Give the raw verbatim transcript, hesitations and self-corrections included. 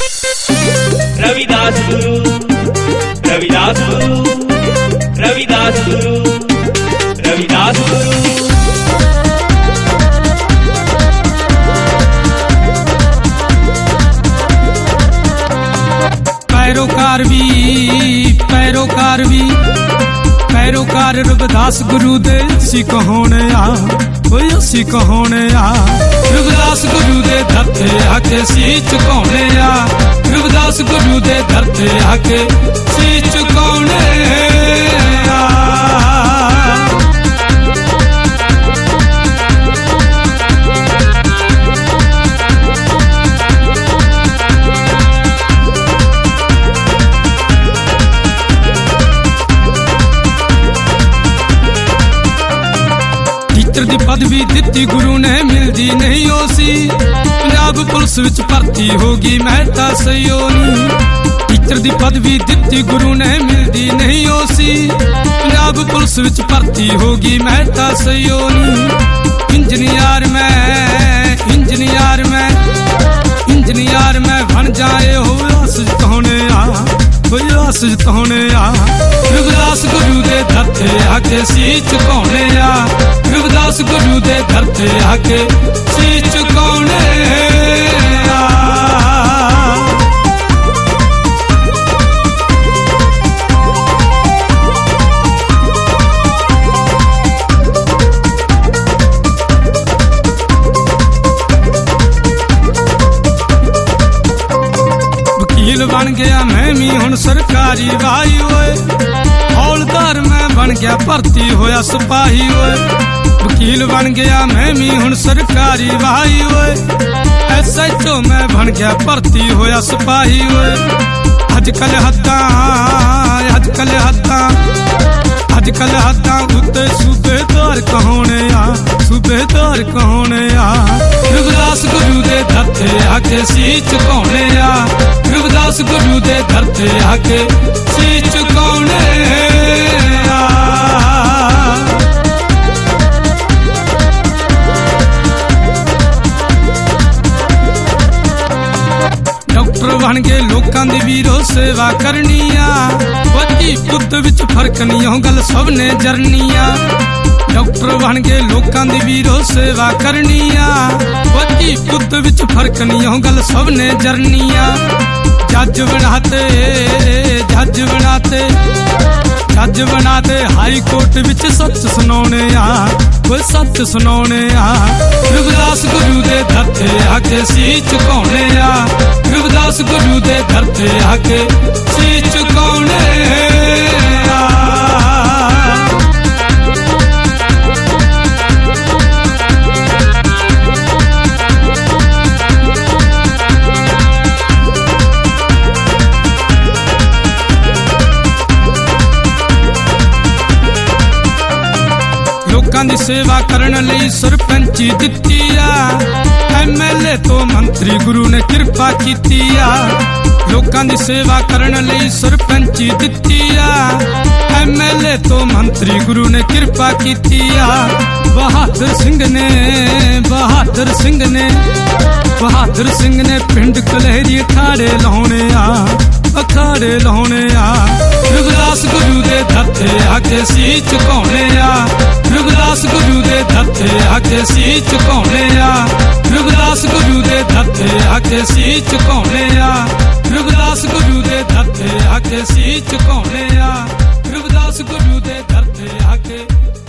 रविदास गुरु रविदास गुरु रविदास गुरु रविदास गुरु पैरोकार भी पैरोकार भी पैरोकार रविदास गुरु दे असी कहोने आ ओए असी कहोने आ रविदास गुरु दे दर ते आके सी झुकाउने आ रविदास गुरु दे दर ते आके सी झुकाउने आ दी पदवी दिती गुरु ने मिलदी नहीं ओसी पंजाब पुलिस विच भर्ती होगी मेहता सयोनी टीचर दी पदवी दिती गुरु ने मिलदी नहीं ओसी पंजाब पुलिस विच भर्ती होगी मेहता सयोनी इंजीनियर में इंजीनियर में इंजीनियर में बन जाए हो आस जिताने आ कोई आस जिताने आ रविदास गुरु दे दर ते आके सी झुकाउने आ रविदास गुरु दे दर ते आके सी झुकाउने आ वकील बन गया मैं भी हुण सरकारी भाई ओए हौलदार मैं बन गया भर्ती होया सिपाही ओए वकील बन गया मैं भी हुण सरकारी भाई ओए एस एच ओ मैं बन गया भर्ती होया सिपाही ओए अजकल हद्दां अजकल हद्दां अजकल हद्दां उत्ते सूबेदार कहोने आ सूबेदार कहोने आ रविदास गुरु दे दर ते आके सी झुकाउने आ रविदास गुरु दे दर ते आके सी झुकाउने आ डॉक्टर बन गए लोकां दी वीरो सेवा करनी आ वधी पुत विच फर्क नहीं हो गल सब ने जरनी आ डॉक्टर बन गए लोकां दी वीरो सेवा करनी आ वधी पुत विच फर्क नहीं हो गल सब ने जरनी आ जज बनाते जज बनाते जज बनाते हाई कोर्ट विच सच सुनाउने आ वो सच सुनाउने आ रविदास गुरु दे दर ते आके सी झुकाउने आ रविदास गुरु दे दर ते आके सी झुकाउने आ लोकां दी सेवा करन लई सरपंची दित्ती आ एम एल ए तो मंत्री गुरु ने कृपा कीती आ लोकां दी सेवा करन लई सरपंची दित्ती आ एम एल ए तो मंत्री गुरु ने कृपा कीती आ बहादुर सिंह ने बहादुर सिंह ने बहादुर सिंह ने पिंड कलहरी अखाड़े लाउने आ अखाड़े लाउने आ रविदास गुरु दे दर ते आके सी झुकाउने आ रविदास गुरु दे दर ते आके सी झुकाउने आ रविदास गुरु दे दर ते आके सी झुकाउने आ रविदास गुरु दे दर ते आके सी झुकाउने आ रविदास गुरु दे दर ते आके